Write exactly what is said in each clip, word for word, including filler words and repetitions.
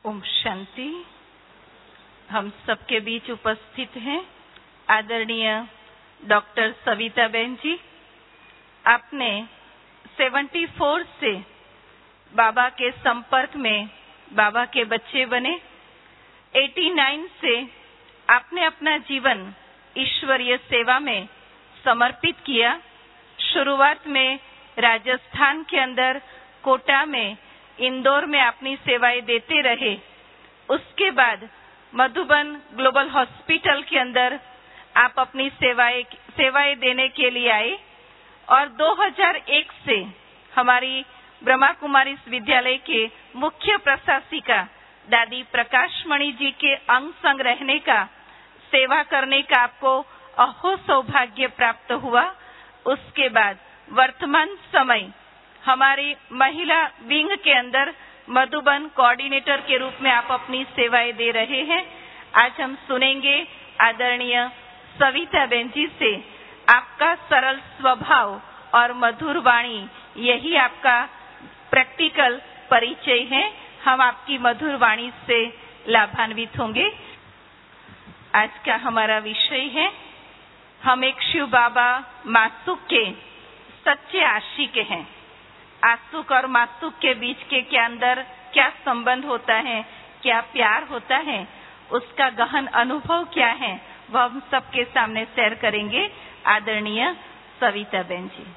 ओम शांति। हम सबके बीच उपस्थित हैं आदरणीय डॉक्टर सविता बहन जी। आपने चौहत्तर से बाबा के संपर्क में बाबा के बच्चे बने। नवासी से आपने अपना जीवन ईश्वरीय सेवा में समर्पित किया। शुरुआत में राजस्थान के अंदर कोटा में, इंदौर में अपनी सेवाएं देते रहे। उसके बाद मधुबन ग्लोबल हॉस्पिटल के अंदर आप अपनी सेवाएं सेवाएं देने के लिए आए और दो हज़ार एक से हमारी ब्रह्मा कुमारी विद्यालय के मुख्य प्रशासिका दादी प्रकाशमणि जी के अंग संग रहने का, सेवा करने का आपको अहो सौभाग्य प्राप्त हुआ। उसके बाद वर्तमान समय हमारी महिला विंग के अंदर मधुबन कोऑर्डिनेटर के रूप में आप अपनी सेवाएं दे रहे हैं। आज हम सुनेंगे आदरणीय सविता बहन जी से। आपका सरल स्वभाव और मधुर वाणी, यही आपका प्रैक्टिकल परिचय है। हम आपकी मधुर वाणी से लाभान्वित होंगे। आज का हमारा विषय है, हम एक शिव बाबा मासुक के सच्चे आशिक हैं। आसुक और मासुक के बीच के क्या अंदर क्या संबंध होता है, क्या प्यार होता है, उसका गहन अनुभव क्या है, वह हम सबके सामने शेयर करेंगे आदरणीय सविता बहन जी।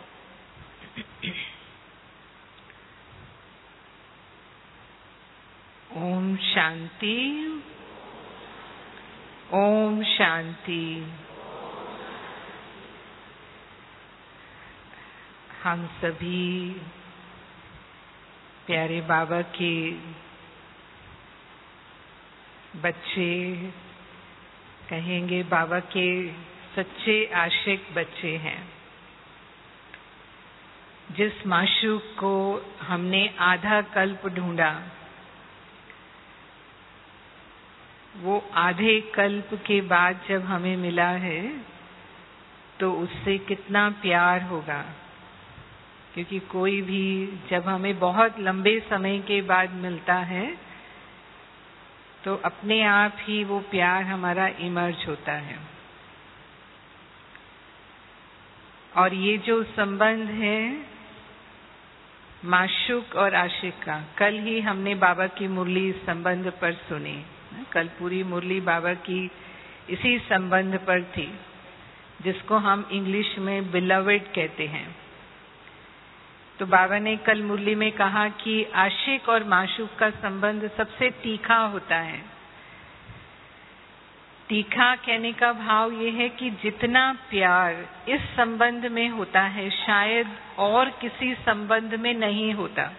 ओम शांति, ओम शांति। हम सभी प्यारे बाबा के बच्चे, कहेंगे बाबा के सच्चे आशिक बच्चे हैं। जिस माशूक को हमने आधा कल्प ढूंढा, वो आधे कल्प के बाद जब हमें मिला है तो उससे कितना प्यार होगा। क्योंकि कोई भी जब हमें बहुत लंबे समय के बाद मिलता है तो अपने आप ही वो प्यार हमारा इमर्ज होता है। और ये जो संबंध है माशूक और आशिक का, कल ही हमने बाबा की मुरली इस संबंध पर सुनी। कल पूरी मुरली बाबा की इसी संबंध पर थी, जिसको हम इंग्लिश में बिलवेड कहते हैं। तो बाबा ने कल मुरली में कहा कि आशिक और माशूक का संबंध सबसे तीखा होता है। तीखा कहने का भाव ये है कि जितना प्यार इस संबंध में होता है शायद और किसी संबंध में नहीं होता।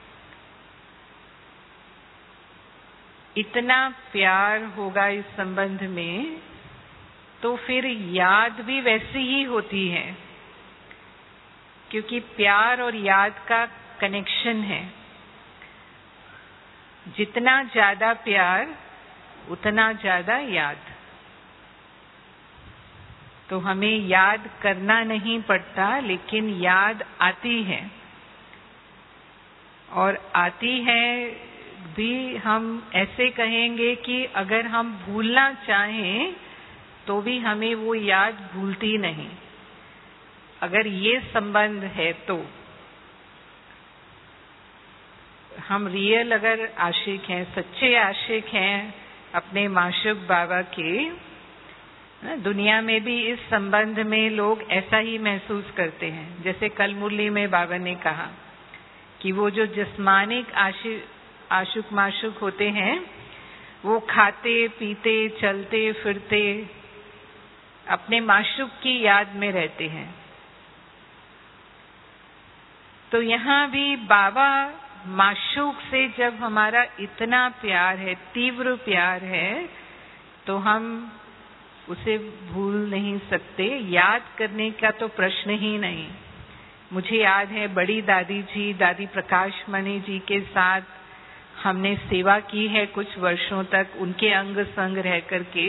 इतना प्यार होगा इस संबंध में तो फिर याद भी वैसी ही होती है, क्योंकि प्यार और याद का कनेक्शन है। जितना ज्यादा प्यार उतना ज्यादा याद। तो हमें याद करना नहीं पड़ता, लेकिन याद आती है। और आती है भी, हम ऐसे कहेंगे कि अगर हम भूलना चाहें तो भी हमें वो याद भूलती नहीं, अगर ये संबंध है तो। हम रियल अगर आशिक हैं, सच्चे आशिक हैं अपने माशूक बाबा के, दुनिया में भी इस संबंध में लोग ऐसा ही महसूस करते हैं। जैसे कल मुरली में बाबा ने कहा कि वो जो जिस्मानिक आशिक आशुक माशुक होते हैं, वो खाते पीते चलते फिरते अपने माशुक की याद में रहते हैं। तो यहाँ भी बाबा माशूक से जब हमारा इतना प्यार है, तीव्र प्यार है, तो हम उसे भूल नहीं सकते। याद करने का तो प्रश्न ही नहीं। मुझे याद है बड़ी दादी जी, दादी प्रकाशमणि जी के साथ हमने सेवा की है कुछ वर्षों तक, उनके अंग संग रह करके।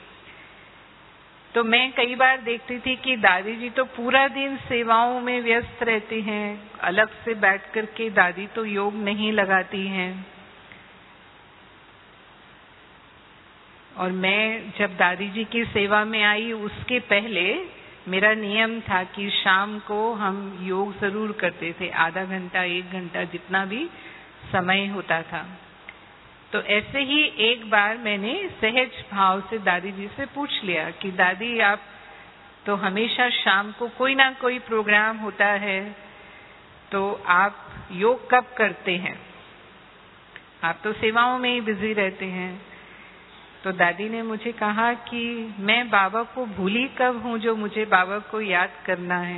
तो मैं कई बार देखती थी कि दादी जी तो पूरा दिन सेवाओं में व्यस्त रहती हैं, अलग से बैठ करके दादी तो योग नहीं लगाती हैं। और मैं जब दादी जी की सेवा में आई उसके पहले मेरा नियम था कि शाम को हम योग जरूर करते थे, आधा घंटा एक घंटा जितना भी समय होता था। तो ऐसे ही एक बार मैंने सहज भाव से दादी जी से पूछ लिया कि दादी आप तो हमेशा शाम को कोई ना कोई प्रोग्राम होता है, तो आप योग कब करते हैं? आप तो सेवाओं में ही बिजी रहते हैं। तो दादी ने मुझे कहा कि मैं बाबा को भूली कब हूं जो मुझे बाबा को याद करना है।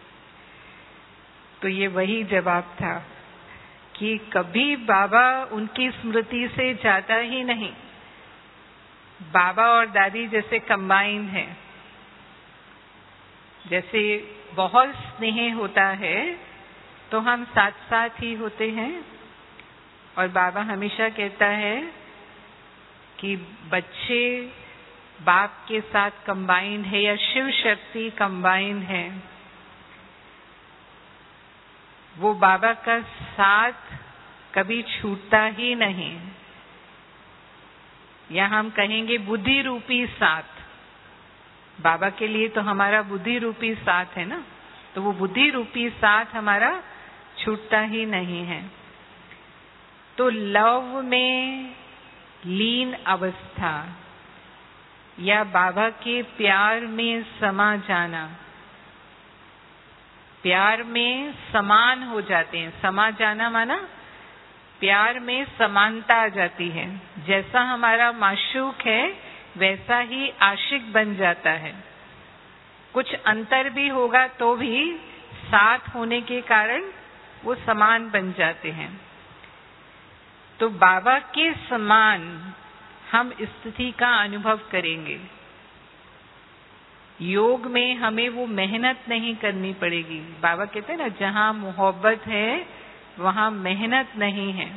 तो ये वही जवाब था कि कभी बाबा उनकी स्मृति से जाता ही नहीं। बाबा और दादी जैसे कंबाइंड हैं, जैसे बहुत स्नेह होता है तो हम साथ साथ ही होते हैं। और बाबा हमेशा कहता है कि बच्चे बाप के साथ कंबाइंड है या शिव शक्ति कंबाइंड है, वो बाबा का साथ कभी छूटता ही नहीं। या हम कहेंगे बुद्धि रूपी साथ, बाबा के लिए तो हमारा बुद्धि रूपी साथ है ना, तो वो बुद्धि रूपी साथ हमारा छूटता ही नहीं है। तो लव में लीन अवस्था या बाबा के प्यार में समा जाना, प्यार में समान हो जाते हैं। समा जाना माना प्यार में समानता आ जाती है। जैसा हमारा माशूक है वैसा ही आशिक बन जाता है। कुछ अंतर भी होगा तो भी साथ होने के कारण वो समान बन जाते हैं। तो बाबा के समान हम स्थिति का अनुभव करेंगे। योग में हमें वो मेहनत नहीं करनी पड़ेगी। बाबा कहते हैं ना, जहां मोहब्बत है वहां मेहनत नहीं है।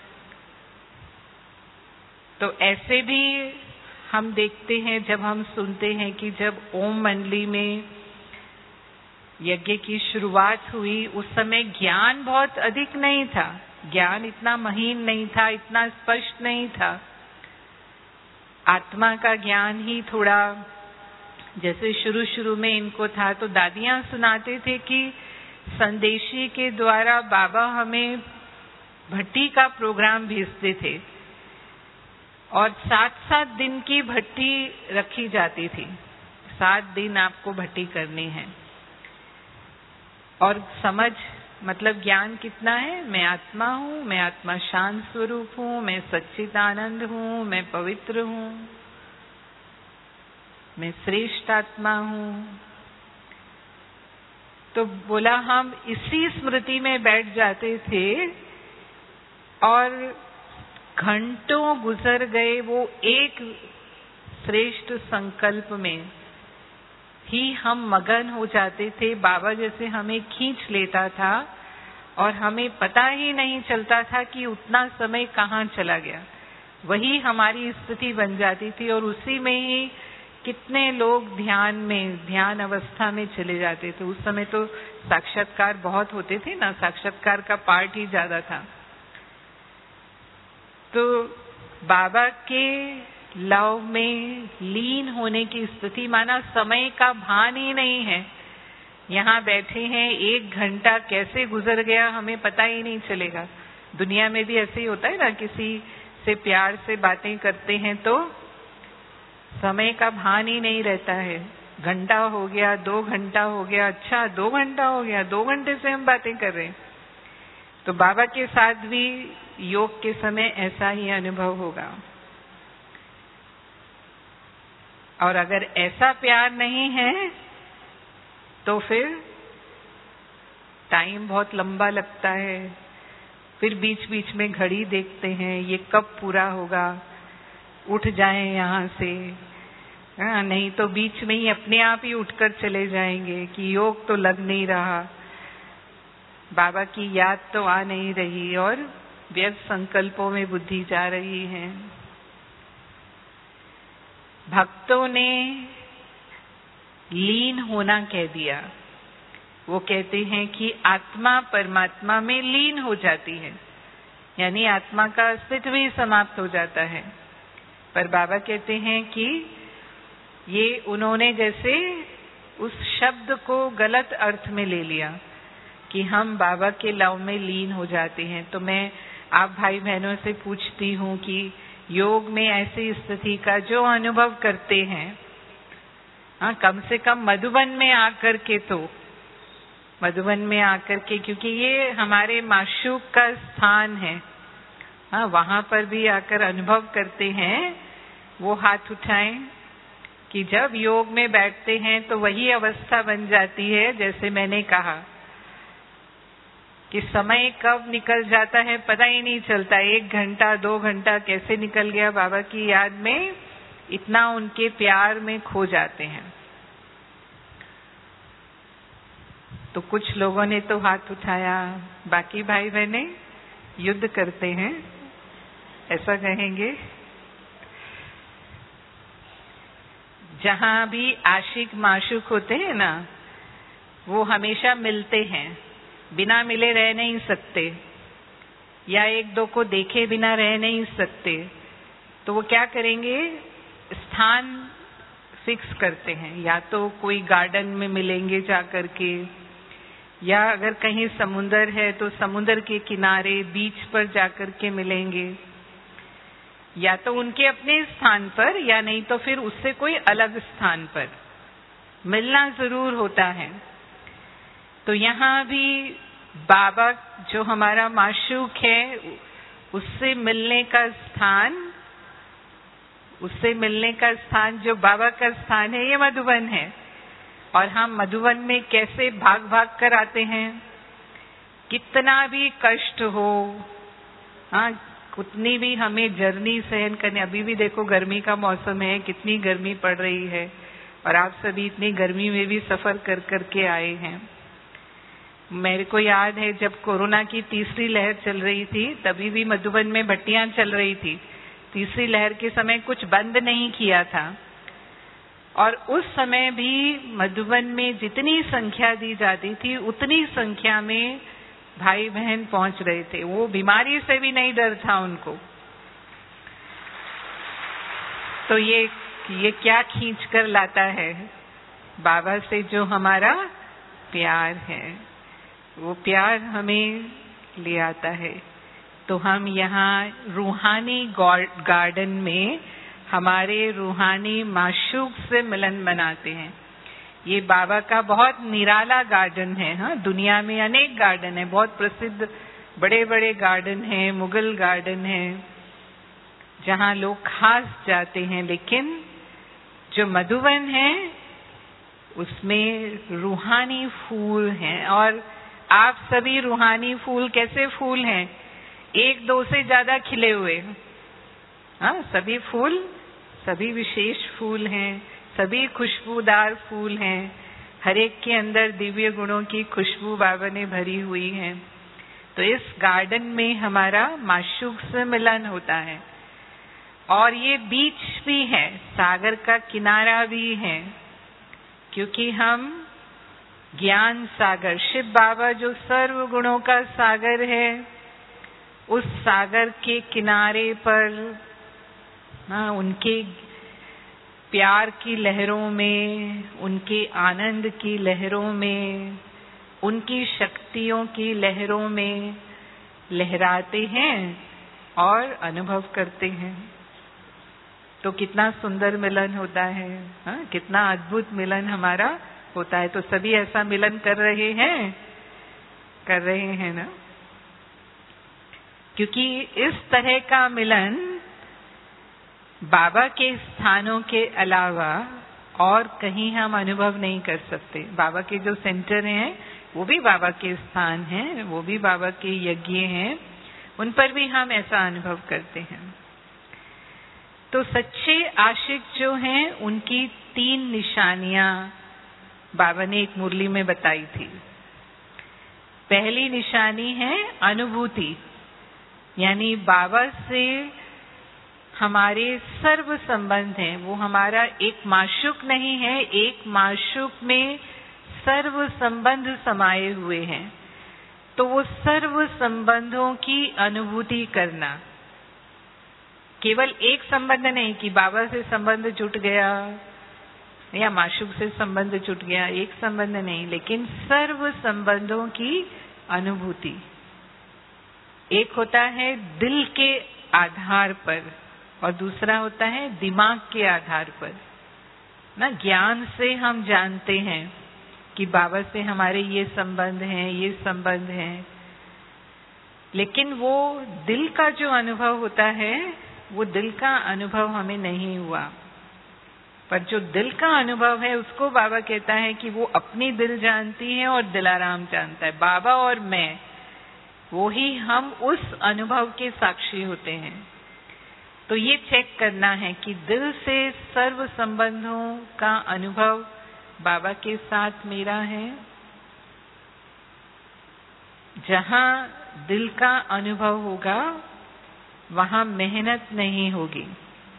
तो ऐसे भी हम देखते हैं, जब हम सुनते हैं कि जब ओम मंडली में यज्ञ की शुरुआत हुई उस समय ज्ञान बहुत अधिक नहीं था, ज्ञान इतना महीन नहीं था, इतना स्पष्ट नहीं था। आत्मा का ज्ञान ही थोड़ा जैसे शुरू शुरू में इनको था। तो दादियां सुनाते थे कि संदेशी के द्वारा बाबा हमें भट्टी का प्रोग्राम भेजते थे और सात सात दिन की भट्टी रखी जाती थी। सात दिन आपको भट्टी करनी है। और समझ मतलब ज्ञान कितना है? मैं आत्मा हूँ, मैं आत्मा शांत स्वरूप हूँ, मैं सच्चिदानंद हूँ, मैं पवित्र हूँ, मैं श्रेष्ठ आत्मा हूँ। तो बोला हम इसी स्मृति में बैठ जाते थे और घंटों गुजर गए वो एक श्रेष्ठ संकल्प में ही हम मगन हो जाते थे। बाबा जैसे हमें खींच लेता था और हमें पता ही नहीं चलता था कि उतना समय कहाँ चला गया। वही हमारी स्थिति बन जाती थी और उसी में ही कितने लोग ध्यान में ध्यान अवस्था में चले जाते थे। उस समय तो साक्षात्कार बहुत होते थे ना, साक्षात्कार का पार्ट ही ज्यादा था। तो बाबा के लव में लीन होने की स्थिति, माना समय का भान ही नहीं है। यहाँ बैठे हैं, एक घंटा कैसे गुजर गया हमें पता ही नहीं चलेगा। दुनिया में भी ऐसे ही होता है ना, किसी से प्यार से बातें करते हैं तो समय का भान ही नहीं रहता है। घंटा हो गया, दो घंटा हो गया, अच्छा दो घंटा हो गया, दो घंटे से हम बातें कर रहे हैं। तो बाबा के साथ भी योग के समय ऐसा ही अनुभव होगा। और अगर ऐसा प्यार नहीं है तो फिर टाइम बहुत लंबा लगता है। फिर बीच बीच में घड़ी देखते हैं, ये कब पूरा होगा, उठ जाएं यहाँ से। हाँ, नहीं तो बीच में ही अपने आप ही उठकर चले जाएंगे कि योग तो लग नहीं रहा, बाबा की याद तो आ नहीं रही और व्यर्थ संकल्पों में बुद्धि जा रही है। भक्तों ने लीन होना कह दिया। वो कहते हैं कि आत्मा परमात्मा में लीन हो जाती है, यानी आत्मा का अस्तित्व ही समाप्त हो जाता है। पर बाबा कहते हैं कि ये उन्होंने जैसे उस शब्द को गलत अर्थ में ले लिया कि हम बाबा के लव में लीन हो जाते हैं। तो मैं आप भाई बहनों से पूछती हूँ कि योग में ऐसी स्थिति का जो अनुभव करते हैं, हाँ, कम से कम मधुबन में आकर के, तो मधुबन में आकर के, क्योंकि ये हमारे माशूक का स्थान है, हाँ, वहां पर भी आकर अनुभव करते हैं, वो हाथ उठाएं कि जब योग में बैठते हैं तो वही अवस्था बन जाती है, जैसे मैंने कहा कि समय कब निकल जाता है पता ही नहीं चलता। एक घंटा दो घंटा कैसे निकल गया बाबा की याद में, इतना उनके प्यार में खो जाते हैं। तो कुछ लोगों ने तो हाथ उठाया, बाकी भाई बहने युद्ध करते हैं, ऐसा कहेंगे। जहां भी आशिक माशूक होते हैं ना, वो हमेशा मिलते हैं, बिना मिले रह नहीं सकते, या एक दो को देखे बिना रह नहीं सकते। तो वो क्या करेंगे, स्थान फिक्स करते हैं, या तो कोई गार्डन में मिलेंगे जाकर के, या अगर कहीं समुंदर है तो समुंदर के किनारे बीच पर जाकर के मिलेंगे, या तो उनके अपने स्थान पर, या नहीं तो फिर उससे कोई अलग स्थान पर मिलना जरूर होता है। तो यहाँ भी बाबा जो हमारा माशूक है, उससे मिलने का स्थान, उससे मिलने का स्थान जो बाबा का स्थान है, ये मधुबन है। और हम मधुबन में कैसे भाग भाग कर आते हैं, कितना भी कष्ट हो, हाँ, उतनी भी हमें जर्नी सहन करने। अभी भी देखो गर्मी का मौसम है, कितनी गर्मी पड़ रही है, और आप सभी इतनी गर्मी में भी सफर कर कर के आए हैं। मेरे को याद है जब कोरोना की तीसरी लहर चल रही थी, तभी भी मधुबन में भट्टियां चल रही थी। तीसरी लहर के समय कुछ बंद नहीं किया था, और उस समय भी मधुबन में जितनी संख्या दी जाती थी, उतनी संख्या में भाई बहन पहुंच रहे थे। वो बीमारी से भी नहीं डर था उनको। तो ये ये क्या खींच कर लाता है, बाबा से जो हमारा प्यार है, वो प्यार हमें ले आता है। तो हम यहाँ रूहानी गार्डन में हमारे रूहानी माशूक से मिलन मनाते हैं। ये बाबा का बहुत निराला गार्डन है। हाँ, दुनिया में अनेक गार्डन है, बहुत प्रसिद्ध बड़े बड़े गार्डन हैं, मुगल गार्डन है, जहाँ लोग खास जाते हैं। लेकिन जो मधुबन है, उसमें रूहानी फूल हैं। और आप सभी रूहानी फूल कैसे फूल हैं, एक दो से ज्यादा खिले हुए। हाँ, सभी फूल, सभी विशेष फूल हैं, सभी खुशबूदार फूल हैं। हर एक के अंदर दिव्य गुणों की खुशबू बाबा ने भरी हुई है। तो इस गार्डन में हमारा माशूक से मिलन होता है। और ये बीच भी है, सागर का किनारा भी है, क्योंकि हम ज्ञान सागर, शिव बाबा जो सर्व गुणों का सागर है, उस सागर के किनारे पर, हाँ, उनके प्यार की लहरों में, उनके आनंद की लहरों में, उनकी शक्तियों की लहरों में लहराते हैं और अनुभव करते हैं। तो कितना सुंदर मिलन होता है, हाँ, कितना अद्भुत मिलन हमारा होता है। तो सभी ऐसा मिलन कर रहे हैं, कर रहे हैं ना, क्योंकि इस तरह का मिलन बाबा के स्थानों के अलावा और कहीं हम अनुभव नहीं कर सकते। बाबा के जो सेंटर हैं, वो भी बाबा के स्थान हैं, वो भी बाबा के यज्ञ हैं, उन पर भी हम ऐसा अनुभव करते हैं। तो सच्चे आशिक जो हैं, उनकी तीन निशानियां बाबा ने एक मुरली में बताई थी। पहली निशानी है अनुभूति, यानी बाबा से हमारे सर्व संबंध हैं। वो हमारा एक माशूक नहीं है, एक माशूक में सर्व संबंध समाये हुए हैं। तो वो सर्व संबंधों की अनुभूति करना, केवल एक संबंध नहीं कि बाबा से संबंध जुट गया या माशूक से संबंध जुट गया, एक संबंध नहीं, लेकिन सर्व संबंधों की अनुभूति। एक होता है दिल के आधार पर और दूसरा होता है दिमाग के आधार पर। ना ज्ञान से हम जानते हैं कि बाबा से हमारे ये संबंध हैं, ये संबंध हैं, लेकिन वो दिल का जो अनुभव होता है वो दिल का अनुभव हमें नहीं हुआ। पर जो दिल का अनुभव है उसको बाबा कहता है कि वो अपनी दिल जानती है और दिलाराम जानता है। बाबा और मैं, वो ही हम उस अनुभव के साक्षी होते हैं। तो ये चेक करना है कि दिल से सर्व संबंधों का अनुभव बाबा के साथ मेरा है। जहां दिल का अनुभव होगा वहां मेहनत नहीं होगी,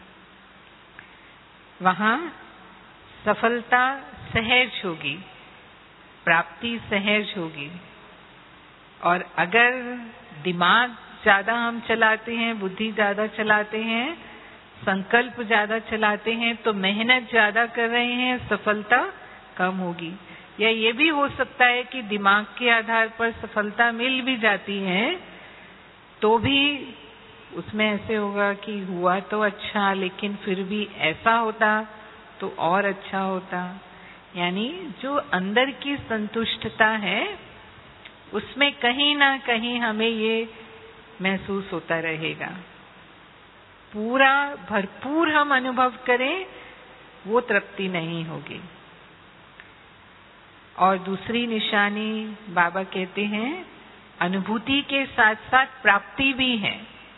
वहां सफलता सहज होगी, प्राप्ति सहज होगी। और अगर दिमाग ज्यादा हम चलाते हैं, बुद्धि ज्यादा चलाते हैं, संकल्प ज्यादा चलाते हैं, तो मेहनत ज्यादा कर रहे हैं, सफलता कम होगी। या ये भी हो सकता है कि दिमाग के आधार पर सफलता मिल भी जाती है तो भी उसमें ऐसे होगा कि हुआ तो अच्छा, लेकिन फिर भी ऐसा होता तो और अच्छा होता। यानी जो अंदर की संतुष्टता है उसमें कहीं ना कहीं हमें ये महसूस होता रहेगा। पूरा भरपूर हम अनुभव करें वो तृप्ति नहीं होगी। और दूसरी निशानी बाबा कहते हैं अनुभूति के साथ साथ प्राप्ति भी है।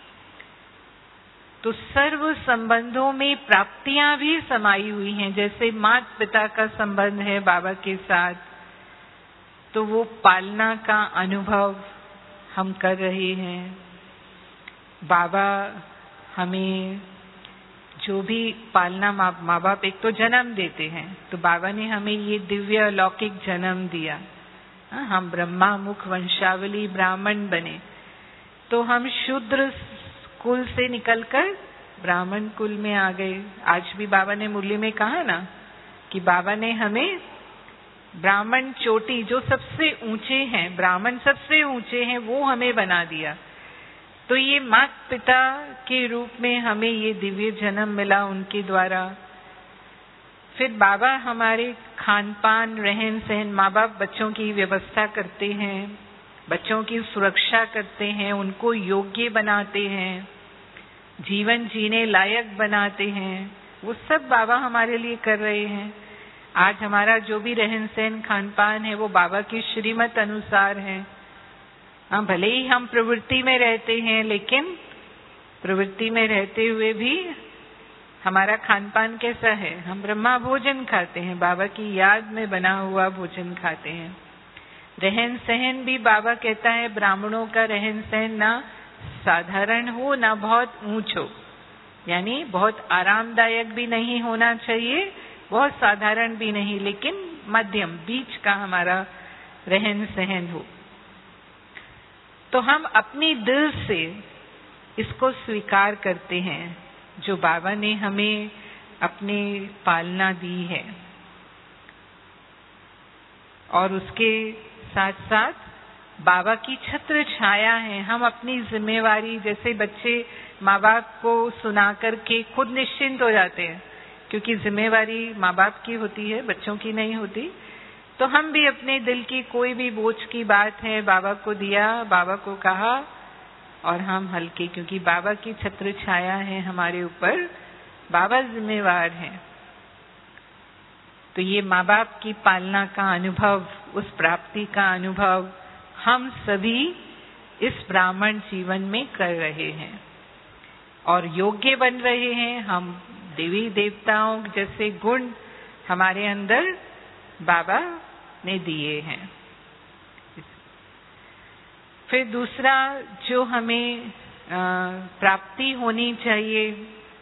तो सर्व संबंधों में प्राप्तियां भी समाई हुई हैं। जैसे माता पिता का संबंध है बाबा के साथ, तो वो पालना का अनुभव हम कर रहे हैं। बाबा हमें जो भी पालना, माँ बाप एक तो जन्म देते हैं, तो बाबा ने हमें ये दिव्य अलौकिक जन्म दिया। हम ब्रह्मा मुख वंशावली ब्राह्मण बने, तो हम शूद्र कुल से निकलकर ब्राह्मण कुल में आ गए। आज भी बाबा ने मुरली में कहा ना कि बाबा ने हमें ब्राह्मण चोटी, जो सबसे ऊंचे हैं, ब्राह्मण सबसे ऊंचे हैं, वो हमें बना दिया। तो ये माता पिता के रूप में हमें ये दिव्य जन्म मिला उनके द्वारा। फिर बाबा हमारे खान पान, रहन सहन, माँ बाप बच्चों की व्यवस्था करते हैं, बच्चों की सुरक्षा करते हैं, उनको योग्य बनाते हैं, जीवन जीने लायक बनाते हैं। वो सब बाबा हमारे लिए कर रहे हैं। आज हमारा जो भी रहन सहन खान पान है वो बाबा की श्रीमत अनुसार है। हाँ, भले ही हम प्रवृत्ति में रहते हैं, लेकिन प्रवृत्ति में रहते हुए भी हमारा खान पान कैसा है? हम ब्रह्मा भोजन खाते हैं, बाबा की याद में बना हुआ भोजन खाते हैं। रहन सहन भी बाबा कहता है ब्राह्मणों का रहन सहन ना साधारण हो ना बहुत ऊंच हो, यानी बहुत आरामदायक भी नहीं होना चाहिए, बहुत साधारण भी नहीं, लेकिन मध्यम बीच का हमारा रहन सहन हो। तो हम अपनी दिल से इसको स्वीकार करते हैं जो बाबा ने हमें अपनी पालना दी है। और उसके साथ साथ बाबा की छत्र छाया है। हम अपनी जिम्मेवारी, जैसे बच्चे माँ बाप को सुना करके खुद निश्चिंत हो जाते हैं, क्योंकि जिम्मेवारी माँ बाप की होती है, बच्चों की नहीं होती। तो हम भी अपने दिल की कोई भी बोझ की बात है बाबा को दिया, बाबा को कहा, और हम हल्के, क्योंकि बाबा की छत्र छाया है हमारे ऊपर, बाबा जिम्मेवार हैं। तो ये माँ बाप की पालना का अनुभव, उस प्राप्ति का अनुभव हम सभी इस ब्राह्मण जीवन में कर रहे हैं और योग्य बन रहे हैं। हम देवी देवताओं जैसे गुण हमारे अंदर बाबा ने दिए हैं। फिर दूसरा जो हमें प्राप्ति होनी चाहिए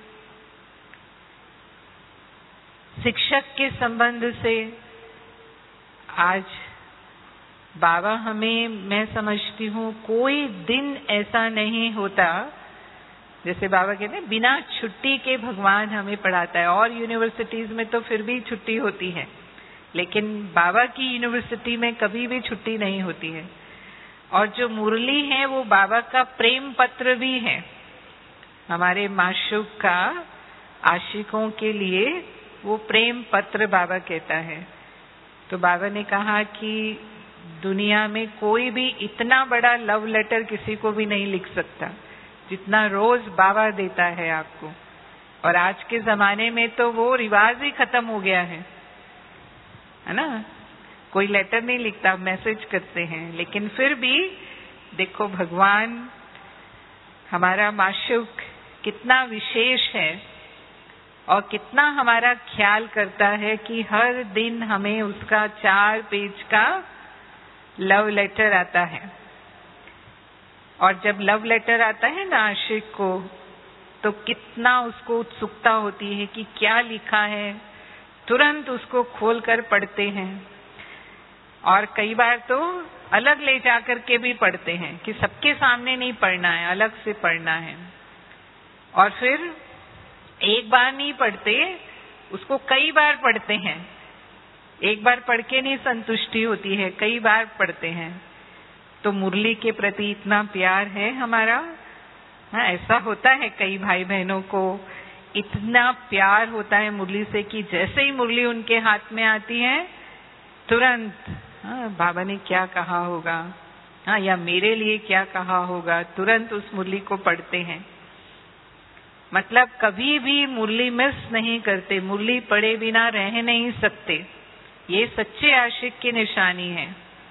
शिक्षक के संबंध से, आज बाबा हमें, मैं समझती हूँ कोई दिन ऐसा नहीं होता जैसे बाबा कहते हैं बिना छुट्टी के भगवान हमें पढ़ाता है। और यूनिवर्सिटीज में तो फिर भी छुट्टी होती है, लेकिन बाबा की यूनिवर्सिटी में कभी भी छुट्टी नहीं होती है। और जो मुरली है वो बाबा का प्रेम पत्र भी है, हमारे माशूक का आशिकों के लिए वो प्रेम पत्र बाबा कहता है। तो बाबा ने कहा कि दुनिया में कोई भी इतना बड़ा लव लेटर किसी को भी नहीं लिख सकता जितना रोज बाबा देता है आपको। और आज के जमाने में तो वो रिवाज ही खत्म हो गया है, है ना? कोई लेटर नहीं लिखता, मैसेज करते हैं। लेकिन फिर भी देखो भगवान हमारा माशूक कितना विशेष है और कितना हमारा ख्याल करता है कि हर दिन हमें उसका चार पेज का लव लेटर आता है। और जब लव लेटर आता है ना आशिक को, तो कितना उसको उत्सुकता होती है कि क्या लिखा है, तुरंत उसको खोलकर पढ़ते हैं। और कई बार तो अलग ले जाकर के भी पढ़ते हैं कि सबके सामने नहीं पढ़ना है, अलग से पढ़ना है। और फिर एक बार नहीं पढ़ते, उसको कई बार पढ़ते हैं। एक बार पढ़ के नहीं संतुष्टि होती है, कई बार पढ़ते हैं। तो मुरली के प्रति इतना प्यार है हमारा। हाँ, ऐसा होता है कई भाई बहनों को इतना प्यार होता है मुरली से कि जैसे ही मुरली उनके हाथ में आती है तुरंत, हाँ, बाबा ने क्या कहा होगा, हाँ, या मेरे लिए क्या कहा होगा, तुरंत उस मुरली को पढ़ते हैं। मतलब कभी भी मुरली मिस नहीं करते, मुरली पढ़े बिना रह नहीं सकते। ये सच्चे आशिक की निशानी है।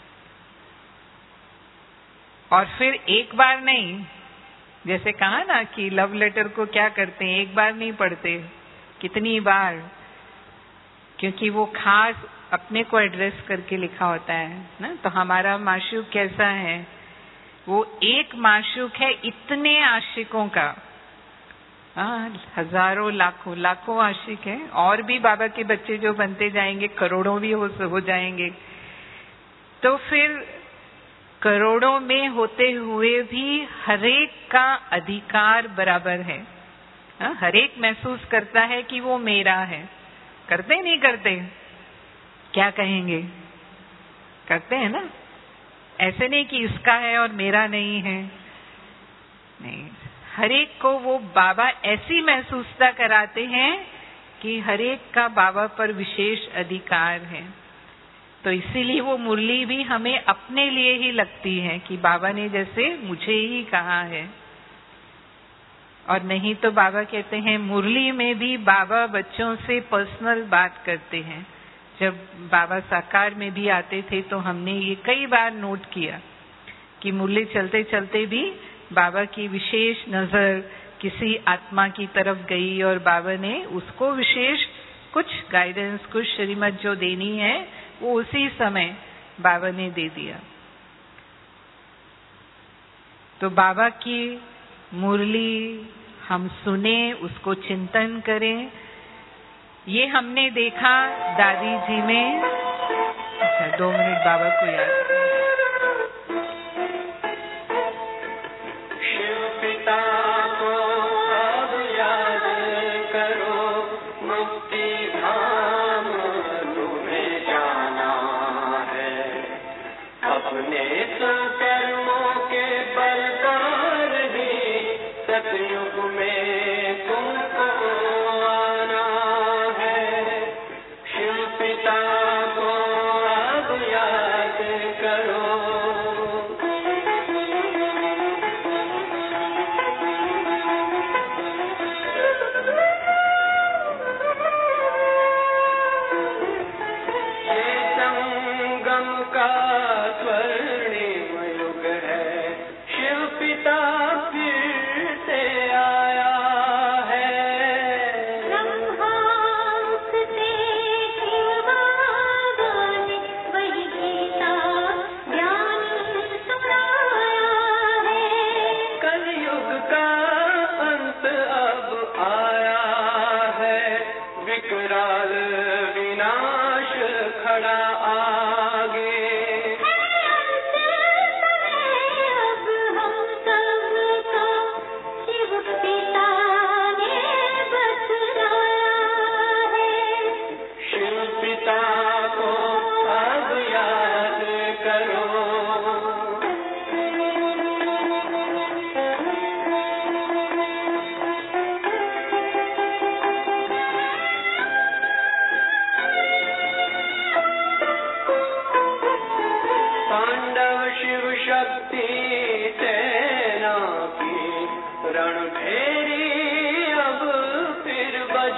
और फिर एक बार नहीं, जैसे कहा ना कि लव लेटर को क्या करते हैं, एक बार नहीं पढ़ते, कितनी बार, क्योंकि वो खास अपने को एड्रेस करके लिखा होता है ना। तो हमारा माशूक कैसा है, वो एक माशूक है इतने आशिकों का। हाँ, हजारों लाखों लाखों आशिक हैं। और भी बाबा के बच्चे जो बनते जाएंगे, करोड़ों भी हो, हो जाएंगे। तो फिर करोड़ों में होते हुए भी हरेक का अधिकार बराबर है। हाँ, हरेक महसूस करता है कि वो मेरा है। करते नहीं करते? क्या कहेंगे? करते हैं ना? ऐसे नहीं कि इसका है और मेरा नहीं है, नहीं। हरेक को वो बाबा ऐसी महसूसता कराते हैं कि हरेक का बाबा पर विशेष अधिकार है। तो इसीलिए वो मुरली भी हमें अपने लिए ही लगती है कि बाबा ने जैसे मुझे ही कहा है। और नहीं तो बाबा कहते हैं मुरली में भी बाबा बच्चों से पर्सनल बात करते हैं। जब बाबा साकार में भी आते थे तो हमने ये कई बार नोट किया कि मुरली चलते चलते भी बाबा की विशेष नजर किसी आत्मा की तरफ गई और बाबा ने उसको विशेष कुछ गाइडेंस, कुछ श्रीमत जो देनी है वो उसी समय बाबा ने दे दिया। तो बाबा की मुरली हम सुने, उसको चिंतन करें। ये हमने देखा दादी जी में। अच्छा, दो मिनट बाबा को याद। शिव पिता को अब याद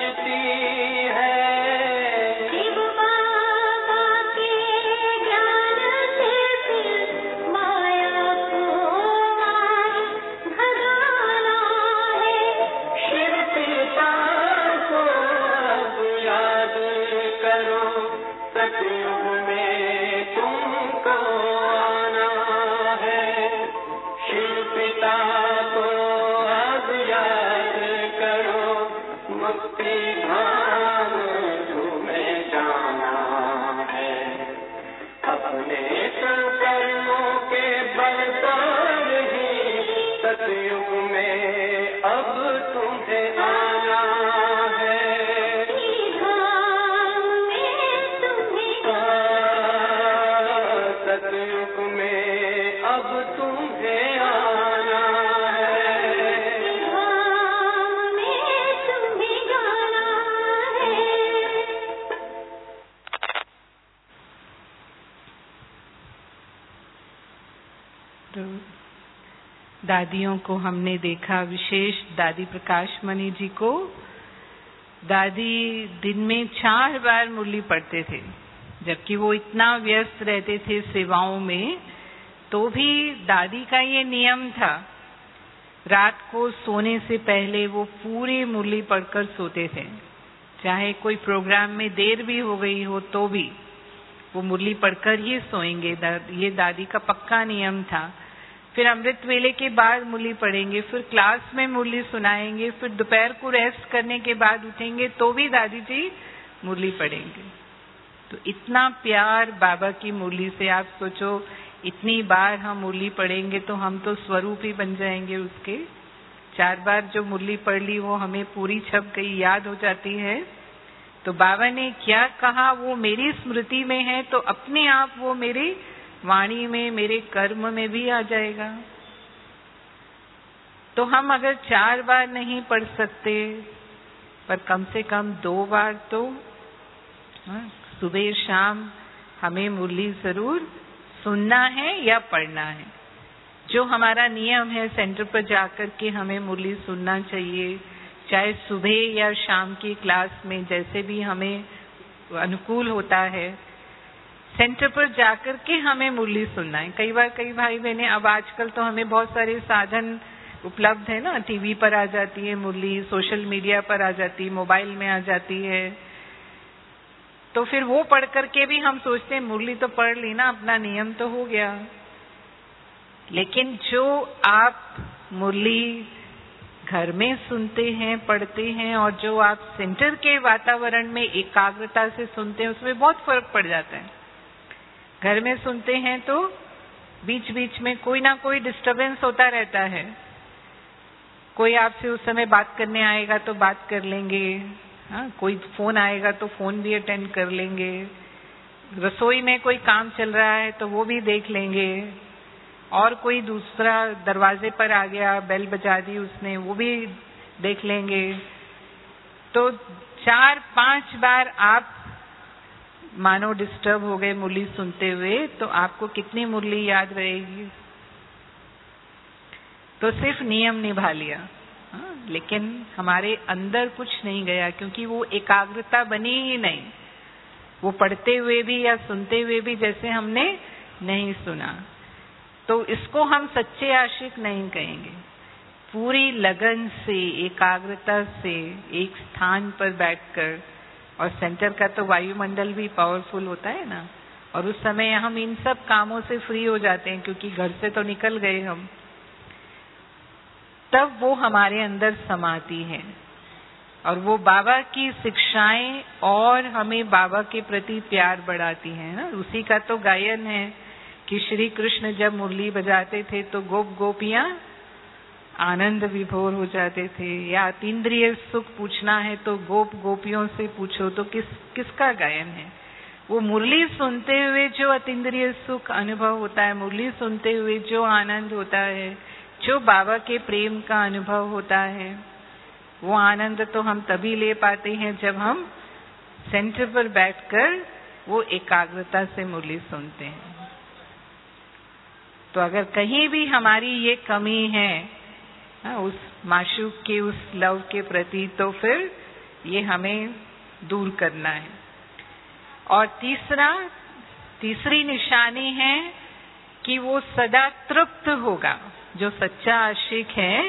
बजती है। शिव बाबा के ज्ञान से फिर माया को भगाना है। शिव पिता को अब याद करो, सतयुग में तुमको आना है। शिव पिता को अब याद करो, मुक्ति धाम तुम्हें जाना है। अपने कर्मों के बल पर ही सतयुग में अब तुम्हें आना है। धाम में तुम्हें सतयुग में अब तुम्हें आना है। धाम में तुम्हें जाना है। तो दादियों को हमने देखा, विशेष दादी प्रकाश मणि जी को। दादी दिन में चार बार मुरली पढ़ते थे, जबकि वो इतना व्यस्त रहते थे सेवाओं में, तो भी दादी का ये नियम था, रात को सोने से पहले वो पूरी मुरली पढ़कर सोते थे। चाहे कोई प्रोग्राम में देर भी हो गई हो तो भी वो मुरली पढ़कर ही सोएंगे। ये दादी का पक्का नियम था। फिर अमृत वेले के बाद मुरली पढ़ेंगे, फिर क्लास में मुरली सुनाएंगे, फिर दोपहर को रेस्ट करने के बाद उठेंगे तो भी दादी जी मुरली पढ़ेंगे। तो इतना प्यार बाबा की मुरली से। आप सोचो, इतनी बार हम मुरली पढ़ेंगे तो हम तो स्वरूप ही बन जाएंगे उसके। चार बार जो मुरली पढ़ ली वो हमें पूरी छप गई, याद हो जाती है। तो बाबा ने क्या कहा वो मेरी स्मृति में है, तो अपने आप वो मेरी वाणी में, मेरे कर्म में भी आ जाएगा। तो हम अगर चार बार नहीं पढ़ सकते, पर कम से कम दो बार तो सुबह शाम हमें मुरली जरूर सुनना है या पढ़ना है। जो हमारा नियम है, सेंटर पर जाकर के हमें मुरली सुनना चाहिए, चाहे सुबह या शाम की क्लास में, जैसे भी हमें अनुकूल होता है। सेंटर पर जाकर के हमें मुरली सुनना है। कई बार कई भाई बहने, अब आजकल तो हमें बहुत सारे साधन उपलब्ध है ना, टीवी पर आ जाती है मुरली, सोशल मीडिया पर आ जाती है, मोबाइल में आ जाती है। तो फिर वो पढ़ करके भी हम सोचते हैं मुरली तो पढ़ ली ना, अपना नियम तो हो गया। लेकिन जो आप मुरली घर में सुनते हैं, पढ़ते हैं, और जो आप सेंटर के वातावरण में एकाग्रता से सुनते हैं, उसमें बहुत फर्क पड़ जाता है। घर में सुनते हैं तो बीच बीच में कोई ना कोई डिस्टरबेंस होता रहता है। कोई आपसे उस समय बात करने आएगा तो बात कर लेंगे, हाँ, कोई फोन आएगा तो फोन भी अटेंड कर लेंगे, रसोई में कोई काम चल रहा है तो वो भी देख लेंगे, और कोई दूसरा दरवाजे पर आ गया, बेल बजा दी उसने, वो भी देख लेंगे। तो चार पांच बार आप मानो डिस्टर्ब हो गए मुरली सुनते हुए, तो आपको कितनी मुरली याद रहेगी? तो सिर्फ नियम निभा लिया, हाँ, लेकिन हमारे अंदर कुछ नहीं गया, क्योंकि वो एकाग्रता बनी ही नहीं। वो पढ़ते हुए भी या सुनते हुए भी जैसे हमने नहीं सुना। तो इसको हम सच्चे आशिक नहीं कहेंगे। पूरी लगन से, एकाग्रता से एक स्थान पर बैठकर, और सेंटर का तो वायुमंडल भी पावरफुल होता है ना, और उस समय हम इन सब कामों से फ्री हो जाते हैं, क्योंकि घर से तो निकल गए हम। तब वो हमारे अंदर समाती है, और वो बाबा की शिक्षाएं और हमें बाबा के प्रति प्यार बढ़ाती हैं ना। उसी का तो गायन है कि श्री कृष्ण जब मुरली बजाते थे तो गोप गोपियां आनंद विभोर हो जाते थे। या अतीन्द्रिय सुख पूछना है तो गोप गोपियों से पूछो, तो किस किसका गायन है? वो मुरली सुनते हुए जो अतीन्द्रिय सुख अनुभव होता है, मुरली सुनते हुए जो आनंद होता है, जो बाबा के प्रेम का अनुभव होता है, वो आनंद तो हम तभी ले पाते हैं जब हम सेंटर पर बैठकर वो एकाग्रता से मुरली सुनते हैं। तो अगर कहीं भी हमारी ये कमी है, हाँ, उस माशूक के, उस लव के प्रति, तो फिर ये हमें दूर करना है। और तीसरा तीसरी निशानी है कि वो सदा तृप्त होगा। जो सच्चा आशिक है,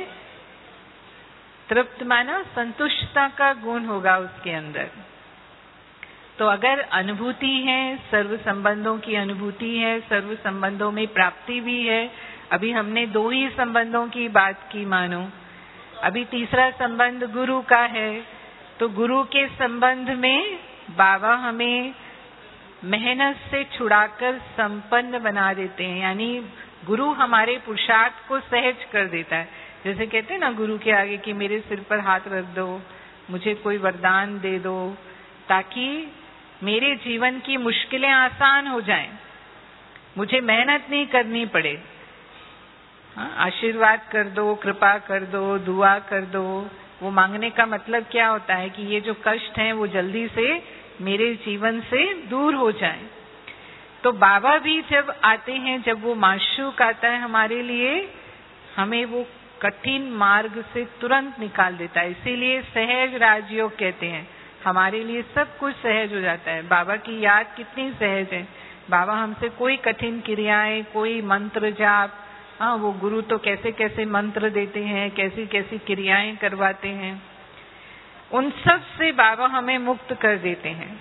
तृप्त माना संतुष्टता का गुण होगा उसके अंदर। तो अगर अनुभूति है, सर्व संबंधों की अनुभूति है, सर्व संबंधों में प्राप्ति भी है। अभी हमने दो ही संबंधों की बात की मानो, अभी तीसरा संबंध गुरु का है। तो गुरु के संबंध में बाबा हमें मेहनत से छुड़ाकर संपन्न बना देते हैं, यानी गुरु हमारे पुरुषार्थ को सहज कर देता है। जैसे कहते हैं ना गुरु के आगे कि मेरे सिर पर हाथ रख दो, मुझे कोई वरदान दे दो, ताकि मेरे जीवन की मुश्किलें आसान हो जाएं, मुझे मेहनत नहीं करनी पड़े। हाँ, आशीर्वाद कर दो, कृपा कर दो, दुआ कर दो। वो मांगने का मतलब क्या होता है कि ये जो कष्ट हैं वो जल्दी से मेरे जीवन से दूर हो जाएं। तो बाबा भी जब आते हैं, जब वो माशूक आता है हमारे लिए, हमें वो कठिन मार्ग से तुरंत निकाल देता है। इसीलिए सहज राजयोग कहते हैं, हमारे लिए सब कुछ सहज हो जाता है। बाबा की याद कितनी सहज है। बाबा हमसे कोई कठिन क्रियाएं, कोई मंत्र जाप, हाँ वो गुरु तो कैसे कैसे मंत्र देते हैं, कैसी कैसी क्रियाएं करवाते हैं, उन सब से बाबा हमें मुक्त कर देते हैं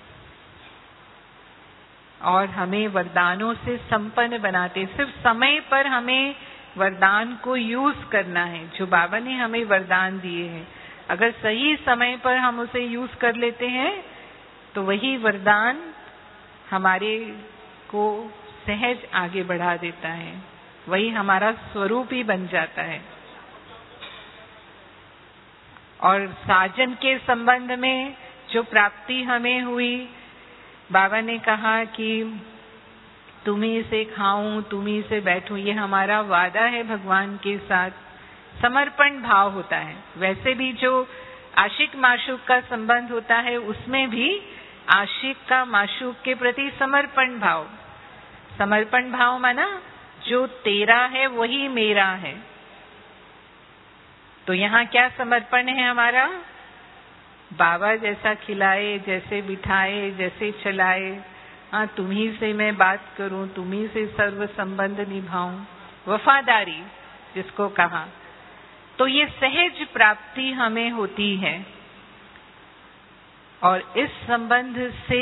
और हमें वरदानों से संपन्न बनाते हैं। सिर्फ समय पर हमें वरदान को यूज करना है, जो बाबा ने हमें वरदान दिए हैं। अगर सही समय पर हम उसे यूज कर लेते हैं तो वही वरदान हमारे को सहज आगे बढ़ा देता है, वही हमारा स्वरूप ही बन जाता है। और साजन के संबंध में जो प्राप्ति हमें हुई, बाबा ने कहा कि तुम्ही से खाऊं, तुम्ही से बैठूं, ये हमारा वादा है भगवान के साथ। समर्पण भाव होता है। वैसे भी जो आशिक माशूक का संबंध होता है, उसमें भी आशिक का माशूक के प्रति समर्पण भाव। समर्पण भाव माना जो तेरा है वही मेरा है। तो यहाँ क्या समर्पण है हमारा? बाबा जैसा खिलाए, जैसे बिठाए, जैसे चलाए, हाँ तुम्ही से मैं बात करूं, तुम्ही से सर्व संबंध निभाऊं, वफादारी जिसको कहा। तो ये सहज प्राप्ति हमें होती है। और इस संबंध से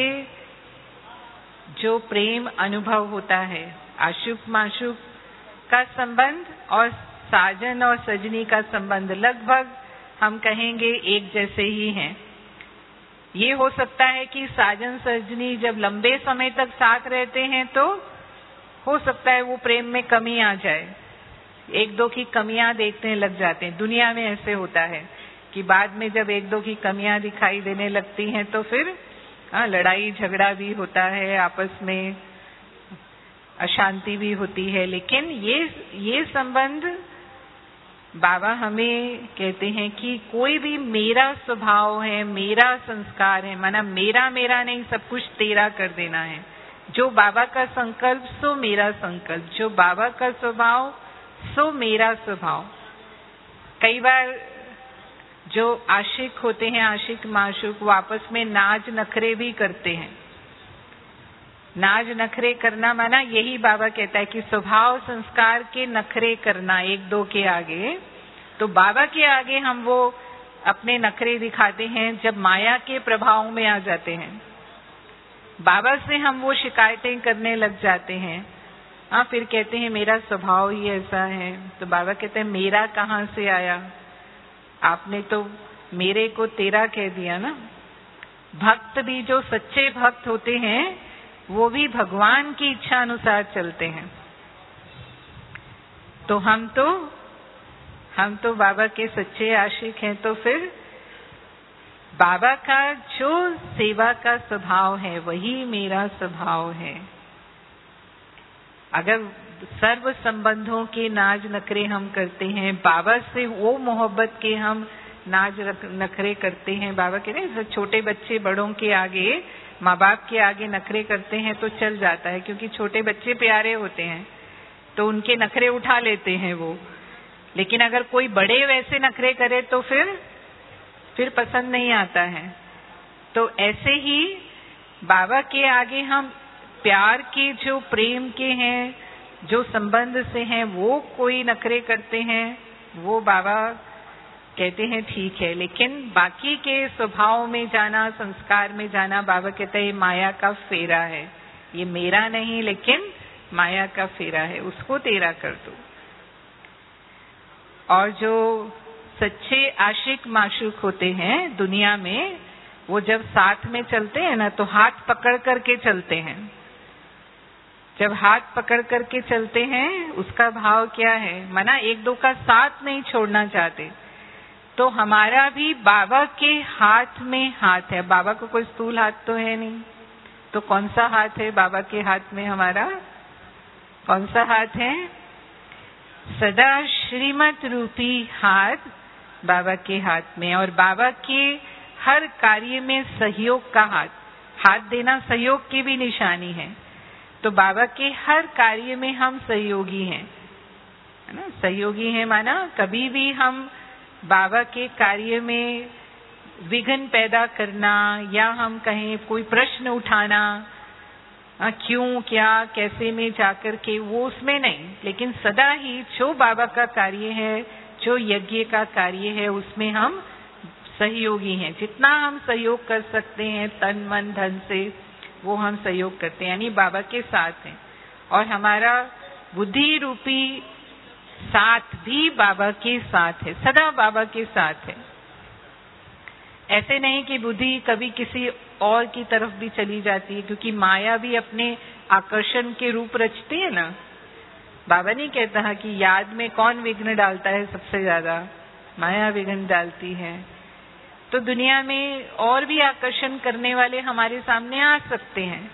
जो प्रेम अनुभव होता है, आशुक माशुक का संबंध और साजन और सजनी का संबंध लगभग हम कहेंगे एक जैसे ही हैं। ये हो सकता है कि साजन सजनी जब लंबे समय तक साथ रहते हैं तो हो सकता है वो प्रेम में कमी आ जाए, एक दो की कमियां देखने लग जाते हैं। दुनिया में ऐसे होता है कि बाद में जब एक दो की कमियां दिखाई देने लगती हैं तो फिर हाँ लड़ाई झगड़ा भी होता है, आपस में अशांति भी होती है। लेकिन ये ये संबंध बाबा हमें कहते हैं कि कोई भी मेरा स्वभाव है, मेरा संस्कार है, माना मेरा मेरा नहीं, सब कुछ तेरा कर देना है। जो बाबा का संकल्प सो मेरा संकल्प, जो बाबा का स्वभाव सो मेरा स्वभाव। कई बार जो आशिक होते हैं, आशिक माशुक, वो आपस में नाज नखरे भी करते हैं। नाज नखरे करना माना यही बाबा कहता है कि स्वभाव संस्कार के नखरे करना एक दो के आगे। तो बाबा के आगे हम वो अपने नखरे दिखाते हैं जब माया के प्रभाव में आ जाते हैं। बाबा से हम वो शिकायतें करने लग जाते हैं, हाँ फिर कहते हैं मेरा स्वभाव ही ऐसा है। तो बाबा कहते हैं मेरा कहाँ से आया, आपने तो मेरे को तेरा कह दिया ना। भक्त भी जो सच्चे भक्त होते हैं वो भी भगवान की इच्छा अनुसार चलते हैं। तो हम तो हम तो बाबा के सच्चे आशिक हैं। तो फिर बाबा का जो सेवा का स्वभाव है वही मेरा स्वभाव है। अगर सर्व संबंधों के नाज नखरे हम करते हैं, बाबा से वो मोहब्बत के हम नाज नखरे करते हैं। बाबा के ना छोटे बच्चे बड़ों के आगे, माँ बाप के आगे नखरे करते हैं तो चल जाता है, क्योंकि छोटे बच्चे प्यारे होते हैं तो उनके नखरे उठा लेते हैं वो। लेकिन अगर कोई बड़े वैसे नखरे करे तो फिर फिर पसंद नहीं आता है। तो ऐसे ही बाबा के आगे हम प्यार के, जो प्रेम के हैं, जो संबंध से हैं, वो कोई नखरे करते हैं, वो बाबा कहते हैं ठीक है। लेकिन बाकी के स्वभाव में जाना, संस्कार में जाना, बाबा कहते हैं ये माया का फेरा है, ये मेरा नहीं लेकिन माया का फेरा है, उसको तेरा कर दो। और जो सच्चे आशिक माशूक होते हैं दुनिया में, वो जब साथ में चलते हैं ना तो हाथ पकड़ करके चलते हैं। जब हाथ पकड़ करके चलते हैं उसका भाव क्या है? मना एक दो का साथ नहीं छोड़ना चाहते। तो हमारा भी बाबा के हाथ में हाथ है। बाबा को कोई स्थूल हाथ तो है नहीं, तो कौन सा हाथ है बाबा के हाथ में? हमारा कौन सा हाथ है? सदा श्रीमत रूपी हाथ बाबा के हाथ में। और बाबा के हर कार्य में सहयोग का हाथ, हाथ देना सहयोग की भी निशानी है। तो बाबा के हर कार्य में हम सहयोगी हैं, है ना? सहयोगी हैं माना कभी भी हम बाबा के कार्य में विघ्न पैदा करना, या हम कहें कोई प्रश्न उठाना, आ, क्यों, क्या, कैसे में जाकर के, वो उसमें नहीं। लेकिन सदा ही जो बाबा का कार्य है, जो यज्ञ का कार्य है, उसमें हम सहयोगी हैं। जितना हम सहयोग कर सकते हैं तन मन धन से, वो हम सहयोग करते हैं, यानी बाबा के साथ हैं। और हमारा बुद्धि रूपी साथ भी बाबा के साथ है, सदा बाबा के साथ है। ऐसे नहीं कि बुद्धि कभी किसी और की तरफ भी चली जाती है, क्योंकि माया भी अपने आकर्षण के रूप रचती है ना। बाबा नहीं कहता है कि याद में कौन विघ्न डालता है सबसे ज्यादा? माया विघ्न डालती है। तो दुनिया में और भी आकर्षण करने वाले हमारे सामने आ सकते हैं।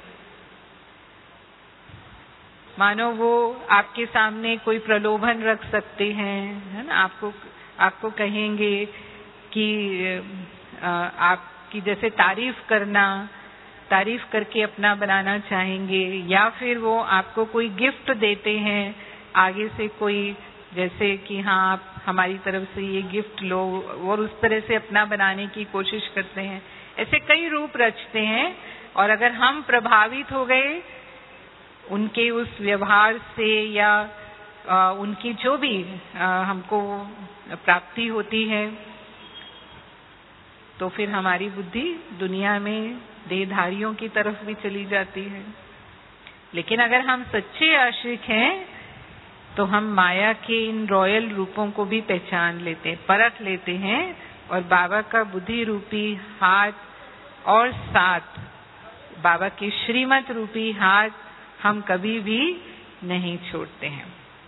मानो वो आपके सामने कोई प्रलोभन रख सकते हैं, है ना? आपको आपको कहेंगे कि आपकी जैसे तारीफ करना, तारीफ करके अपना बनाना चाहेंगे, या फिर वो आपको कोई गिफ्ट देते हैं आगे से, कोई जैसे कि हाँ आप हमारी तरफ से ये गिफ्ट लो, और उस तरह से अपना बनाने की कोशिश करते हैं। ऐसे कई रूप रचते हैं। और अगर हम प्रभावित हो गए उनके उस व्यवहार से, या आ, उनकी जो भी आ, हमको प्राप्ति होती है, तो फिर हमारी बुद्धि दुनिया में देहधारियों की तरफ भी चली जाती है। लेकिन अगर हम सच्चे आशिक हैं तो हम माया के इन रॉयल रूपों को भी पहचान लेते हैं, परख लेते हैं, और बाबा का बुद्धि रूपी हाथ और साथ, बाबा के श्रीमत रूपी हाथ हम कभी भी नहीं छोड़ते हैं।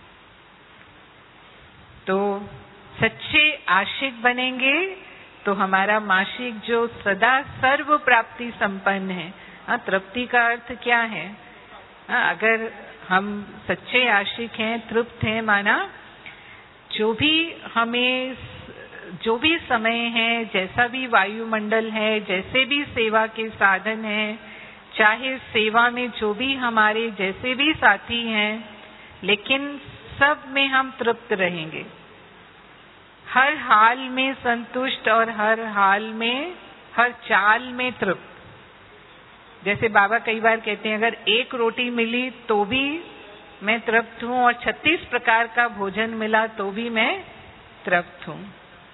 तो सच्चे आशिक बनेंगे तो हमारा माशिक जो सदा सर्व प्राप्ति संपन्न है। हाँ, तृप्ति का अर्थ क्या है? हाँ, अगर हम सच्चे आशिक हैं, तृप्त हैं, माना जो भी हमें, जो भी समय है, जैसा भी वायुमंडल है, जैसे भी सेवा के साधन हैं, चाहे सेवा में जो भी हमारे जैसे भी साथी हैं, लेकिन सब में हम तृप्त रहेंगे, हर हाल में संतुष्ट और हर हाल में, हर चाल में तृप्त। जैसे बाबा कई बार कहते हैं अगर एक रोटी मिली तो भी मैं तृप्त हूँ, और छत्तीस प्रकार का भोजन मिला तो भी मैं तृप्त हूँ।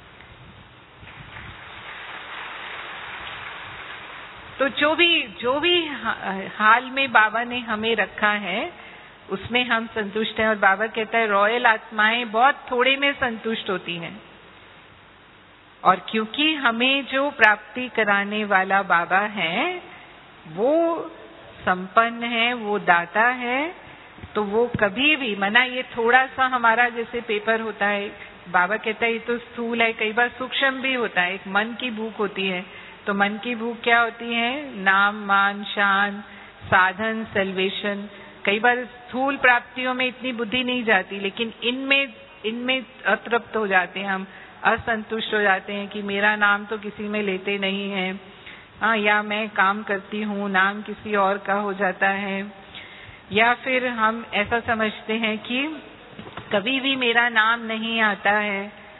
तो जो भी जो भी हाल में बाबा ने हमें रखा है उसमें हम संतुष्ट हैं। और बाबा कहता है रॉयल आत्माएं बहुत थोड़े में संतुष्ट होती हैं, और क्योंकि हमें जो प्राप्ति कराने वाला बाबा है वो संपन्न है, वो दाता है, तो वो कभी भी, मना ये थोड़ा सा हमारा जैसे पेपर होता है, बाबा कहता है ये तो स्थूल है, कई बार सूक्ष्म भी होता है, एक मन की भूख होती है। तो मन की भूख क्या होती है? नाम, मान, शान, साधन, सेल्वेशन। कई बार स्थूल प्राप्तियों में इतनी बुद्धि नहीं जाती, लेकिन इनमें इनमें अतृप्त हो जाते हैं हम, असंतुष्ट हो जाते हैं कि मेरा नाम तो किसी में लेते नहीं है, हाँ, या मैं काम करती हूँ, नाम किसी और का हो जाता है, या फिर हम ऐसा समझते हैं कि कभी भी मेरा नाम नहीं आता है,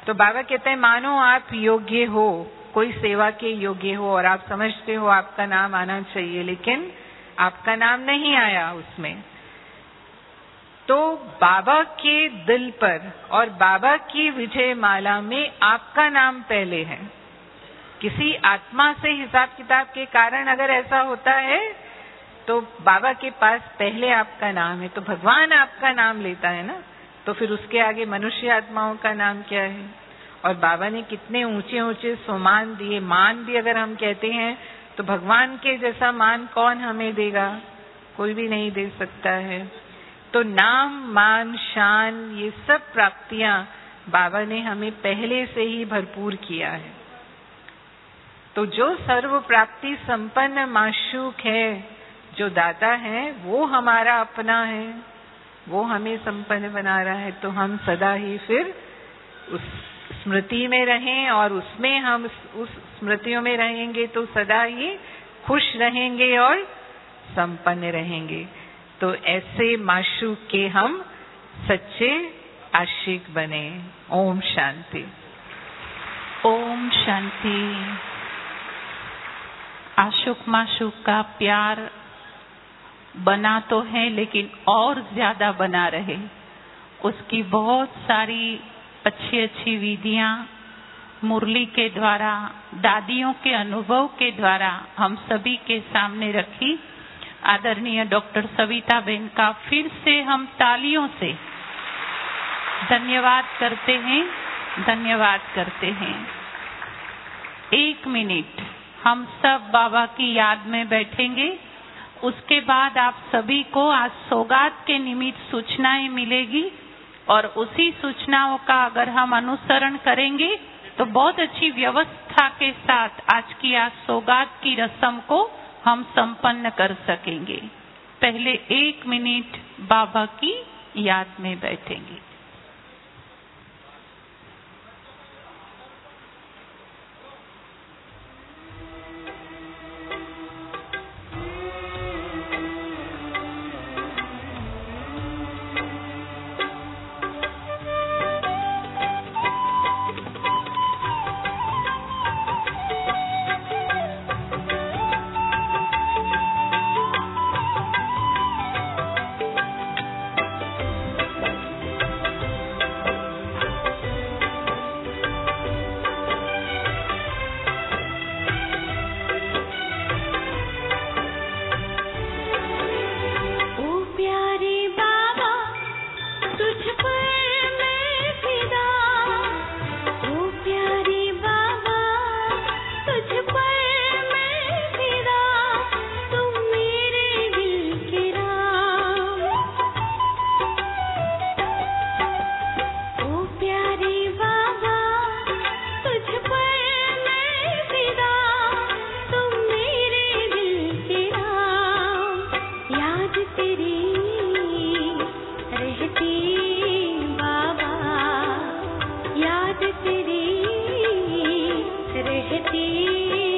तो बाबा कहते हैं मानो आप योग्य हो, कोई सेवा के योग्य हो और आप समझते हो आपका नाम आना चाहिए, लेकिन आपका नाम नहीं आया उसमें, तो बाबा के दिल पर और बाबा की विजय माला में आपका नाम पहले है। किसी आत्मा से हिसाब किताब के कारण अगर ऐसा होता है तो बाबा के पास पहले आपका नाम है, तो भगवान आपका नाम लेता है ना, तो फिर उसके आगे मनुष्य आत्माओं का नाम क्या है। और बाबा ने कितने ऊंचे ऊंचे सुमान दिए, मान भी अगर हम कहते हैं तो भगवान के जैसा मान कौन हमें देगा, कोई भी नहीं दे सकता है। तो नाम, मान, शान, ये सब प्राप्तियां बाबा ने हमें पहले से ही भरपूर किया है। तो जो सर्व प्राप्ति संपन्न माशूक है, जो दाता है, वो हमारा अपना है, वो हमें संपन्न बना रहा है। तो हम सदा ही फिर उस स्मृति में रहें, और उसमें हम उस स्मृतियों में रहेंगे तो सदा ही खुश रहेंगे और संपन्न रहेंगे। तो ऐसे माशूक के हम सच्चे आशिक बने। ओम शांति। ओम शांति। आशुक माशुक का प्यार बना तो है, लेकिन और ज्यादा बना रहे, उसकी बहुत सारी अच्छी अच्छी विधियां मुरली के द्वारा, दादियों के अनुभव के द्वारा हम सभी के सामने रखी। आदरणीय डॉक्टर सविता बहन का फिर से हम तालियों से धन्यवाद करते हैं, धन्यवाद करते हैं। एक मिनट हम सब बाबा की याद में बैठेंगे, उसके बाद आप सभी को आज सौगात के निमित्त सूचनाएं मिलेगी, और उसी सूचनाओं का अगर हम अनुसरण करेंगे तो बहुत अच्छी व्यवस्था के साथ आज की आज सौगात की रस्म को हम संपन्न कर सकेंगे। पहले एक मिनट बाबा की याद में बैठेंगे। रहती